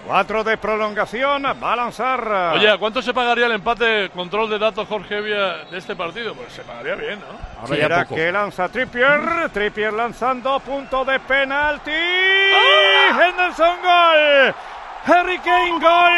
4 de prolongación, va a lanzar. Oye, ¿a cuánto se pagaría el empate, control de datos, Jorge Evia, de este partido? Pues se pagaría bien, ¿no? Ahora ya que lanza Trippier lanzando, punto de penalti. Henderson, gol. Harry Kane, gol.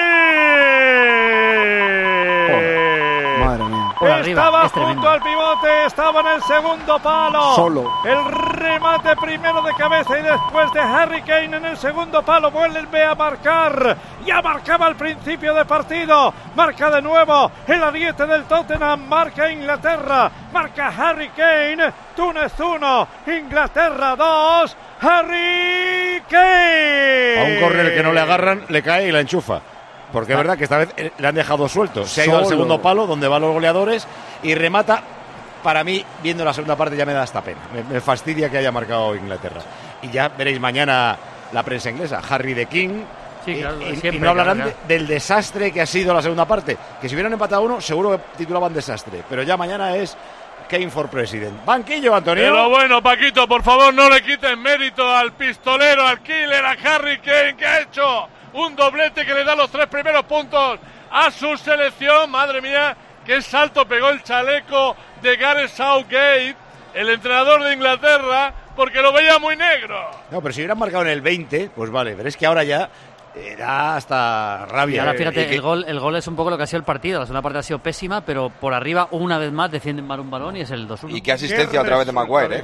Madre mía. Estaba junto al pivote, estaba en el segundo palo. Solo. El remate primero de cabeza y después de Harry Kane en el segundo palo. Vuelve a marcar. Ya marcaba al principio de partido. Marca de nuevo el ariete del Tottenham. Marca Inglaterra. Marca Harry Kane. Túnez 1, Inglaterra 2. Harry Kane. A un córner que no le agarran, le cae y la enchufa. Porque es verdad que esta vez le han dejado suelto. Se ha ido al segundo palo, donde van los goleadores, y remata. Para mí, viendo la segunda parte, ya me da hasta pena. Me fastidia que haya marcado Inglaterra. Y ya veréis mañana la prensa inglesa. Harry de King. Sí, claro, y no hablarán del desastre que ha sido la segunda parte. Que si hubieran empatado uno, seguro que titulaban desastre. Pero ya mañana es Kane for President. Banquillo, Antonio. Pero bueno, Paquito, por favor, no le quiten mérito al pistolero, al killer, a Harry Kane, que ha hecho un doblete que le da los 3 primeros puntos a su selección. Madre mía, qué salto pegó el chaleco de Gareth Southgate, el entrenador de Inglaterra, porque lo veía muy negro. No, pero si hubieran marcado en el 20, pues vale, pero es que ahora ya da hasta rabia. Y ahora fíjate, el gol es un poco lo que ha sido el partido. La segunda parte ha sido pésima, pero por arriba una vez más defienden mal un balón y es el 2-1. Y qué asistencia otra vez de Maguire,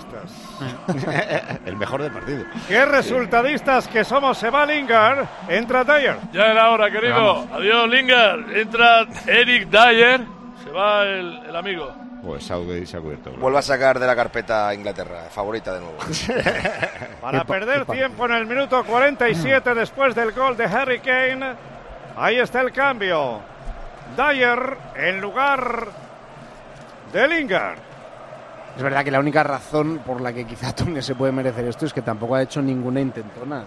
el mejor del partido. Qué resultadistas que somos. Se va Lingard, entra Dyer. Ya era hora, querido. Adiós, Lingard. Entra Eric Dyer. Se va el amigo. Pues Southgate se ha cubierto. Vuelve a sacar de la carpeta a Inglaterra, favorita de nuevo. Para perder tiempo en el minuto 47 después del gol de Harry Kane. Ahí está el cambio. Dyer en lugar de Lingard. Es verdad que la única razón por la que quizá Túnez se puede merecer esto es que tampoco ha hecho ninguna intentona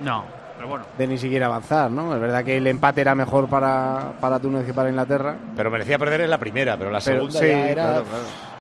de ni siquiera avanzar, ¿no? Es verdad que el empate era mejor para Túnez que para Inglaterra. Pero merecía perder en la primera, pero la segunda sí, ya era... Claro.